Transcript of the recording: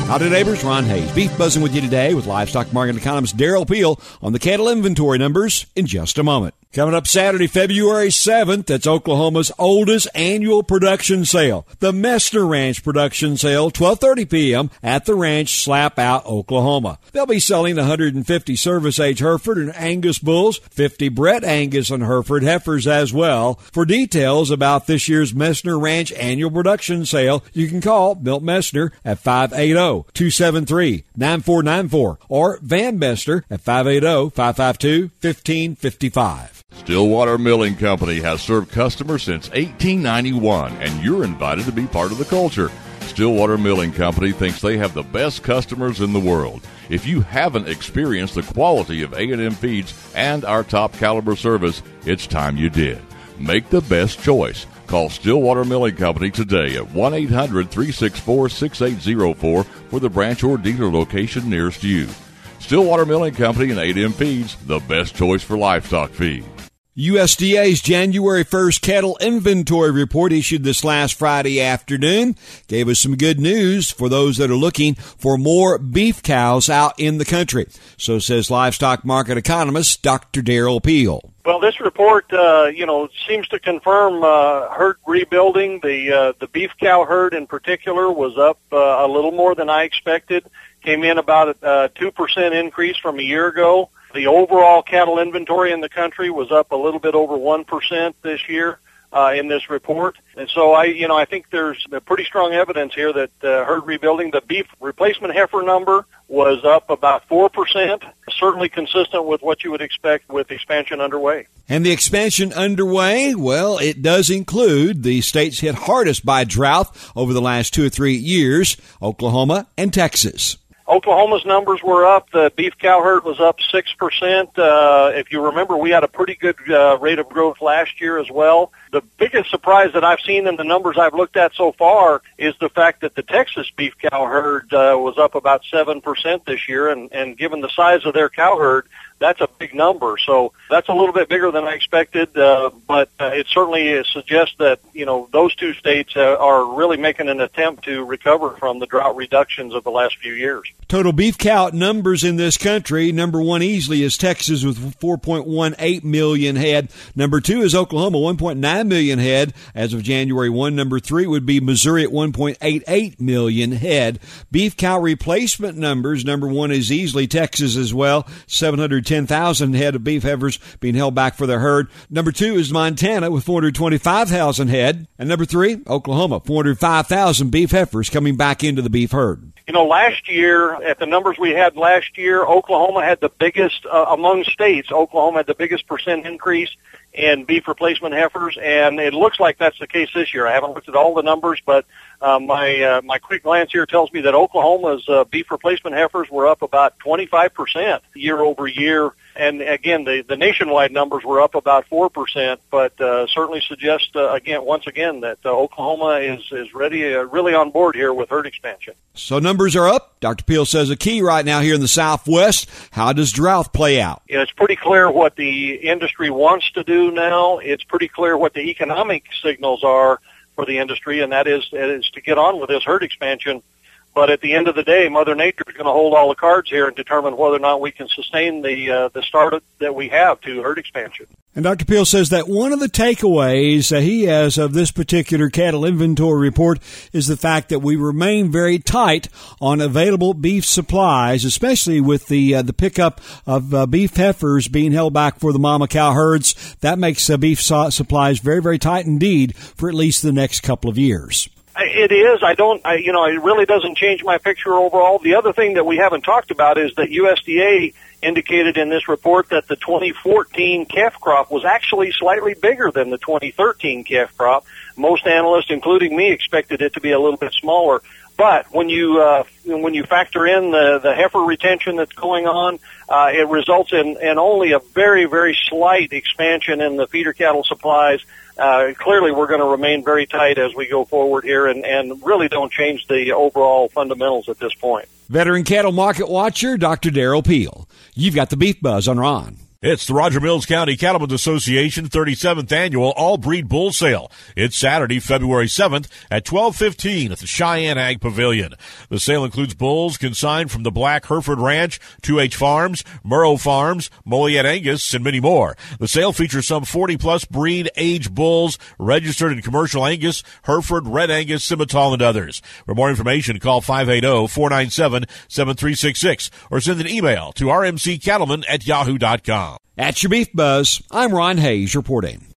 Howdy, neighbors. Ron Hayes. Beef buzzing with you today with livestock market economist Darrell Peel on the cattle inventory numbers in just a moment. Coming up Saturday, February 7th, that's Oklahoma's oldest annual production sale, the Messner Ranch Production Sale, 12:30 p.m. at the ranch, Slapout, Oklahoma. They'll be selling 150 service-age Hereford and Angus bulls, 50 bred Angus and Hereford heifers as well. For details about this year's Messner Ranch Annual Production Sale, you can call Milt Messner at 580-273-9494 or Van Messner at 580-552-1555. Stillwater Milling Company has served customers since 1891, and you're invited to be part of the culture. Stillwater Milling Company thinks they have the best customers in the world. If you haven't experienced the quality of A&M feeds and our top caliber service, it's time you did. Make the best choice. Call Stillwater Milling Company today at 1-800-364-6804 for the branch or dealer location nearest you. Stillwater Milling Company and A&M Feeds, the best choice for livestock feed. USDA's January 1st cattle inventory report issued this last Friday afternoon gave us some good news for those that are looking for more beef cows out in the country. So says livestock market economist Dr. Darrell Peel. Well, this report, seems to confirm herd rebuilding. The beef cow herd in particular was up a little more than I expected. Came in about a 2% increase from a year ago. The overall cattle inventory in the country was up a little bit over 1% this year in this report. And so I think there's pretty strong evidence here that herd rebuilding. The beef replacement heifer number was up about 4%, certainly consistent with what you would expect with expansion underway. And the expansion underway, well, it does include the states hit hardest by drought over the last 2 or 3 years, Oklahoma and Texas. Oklahoma's numbers were up. The beef cow herd was up 6%. If you remember, we had a pretty good rate of growth last year as well. The biggest surprise that I've seen in the numbers I've looked at so far is the fact that the Texas beef cow herd was up about 7% this year, and given the size of their cow herd, that's a big number. So that's a little bit bigger than I expected, but it certainly suggests that, those two states are really making an attempt to recover from the drought reductions of the last few years. Total beef cow numbers in this country, number one easily is Texas with 4.18 million head. Number two is Oklahoma, 1.9 million head as of January 1. Number three would be Missouri at 1.88 million head. Beef cow replacement numbers, number one is easily Texas as well, 710,000 head of beef heifers being held back for their herd. Number two is Montana with 425,000 head. And number three, Oklahoma, 405,000 beef heifers coming back into the beef herd. Last year, at the numbers we had last year, Oklahoma had the biggest, among states, Oklahoma had the biggest percent increase in beef replacement heifers, and it looks like that's the case this year. I haven't looked at all the numbers, but my quick glance here tells me that Oklahoma's beef replacement heifers were up about 25% year over year. And again, the nationwide numbers were up about 4%, but certainly suggest once again that Oklahoma is ready, really on board here with herd expansion. So numbers are up. Dr. Peel says a key right now here in the Southwest. How does drought play out? It's pretty clear what the industry wants to do now. It's pretty clear what the economic signals are for the industry, and that is to get on with this herd expansion. But at the end of the day, Mother Nature is going to hold all the cards here and determine whether or not we can sustain the start that we have to herd expansion. And Dr. Peel says that one of the takeaways he has of this particular cattle inventory report is the fact that we remain very tight on available beef supplies, especially with the pickup of beef heifers being held back for the mama cow herds. That makes beef supplies very, very tight indeed for at least the next couple of years. It is. It really doesn't change my picture overall. The other thing that we haven't talked about is that USDA indicated in this report that the 2014 calf crop was actually slightly bigger than the 2013 calf crop. Most analysts, including me, expected it to be a little bit smaller. But when you factor in the heifer retention that's going on, it results in only a very, very slight expansion in the feeder cattle supplies. Clearly, we're going to remain very tight as we go forward here and really don't change the overall fundamentals at this point. Veteran cattle market watcher, Dr. Darrell Peel. You've got the Beef Buzz on Ron. It's the Roger Mills County Cattlemen's Association 37th Annual All-Breed Bull Sale. It's Saturday, February 7th at 12:15 at the Cheyenne Ag Pavilion. The sale includes bulls consigned from the Black Hereford Ranch, 2H Farms, Murrow Farms, Moliette Angus, and many more. The sale features some 40-plus breed age bulls, registered in commercial Angus, Hereford, Red Angus, Simmental, and others. For more information, call 580-497-7366 or send an email to rmccattlemen@yahoo.com. At your Beef Buzz, I'm Ron Hayes reporting.